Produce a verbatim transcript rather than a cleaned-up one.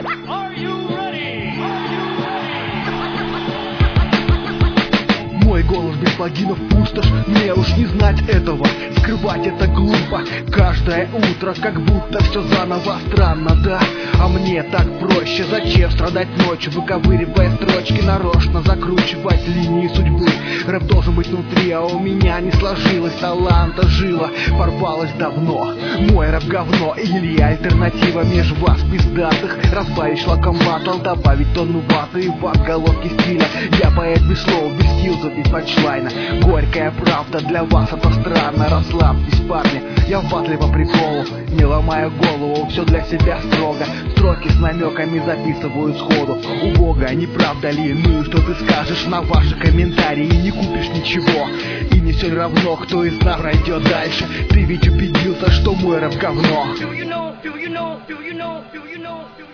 Are you ready? Are you ready? Мой голос без плагинов пустошь, мне уж не знать этого. Скрывать это глупо, каждое утро как будто все заново. Странно, да? А мне так проще. Зачем страдать ночью, выковыривая строчки, нарочно закручивать линии судьбы? Рэп должен быть внутри, а у меня не сложилось. Таланта жила, порвалась давно. Мой рэп говно, или я альтернатива меж вас пиздатых. Разбавить шлаком батл, добавить тонну ваты и в отголоски стиля. Я поэт без слов, без стилзов, без панчлайна. Горькая правда, для вас это странно. Расслабьтесь, парни, я в батле по приколу. Не ломая голову, все для себя строго. Строки с намеками записывают сходу. Убого, не правда ли? Ну и что ты скажешь на ваши комментарии? Не купишь ничего, и не все равно, кто из нас пройдет дальше. Ты ведь убедился, что мой рэп говно. Do you know, do you know, do you know, do you know, do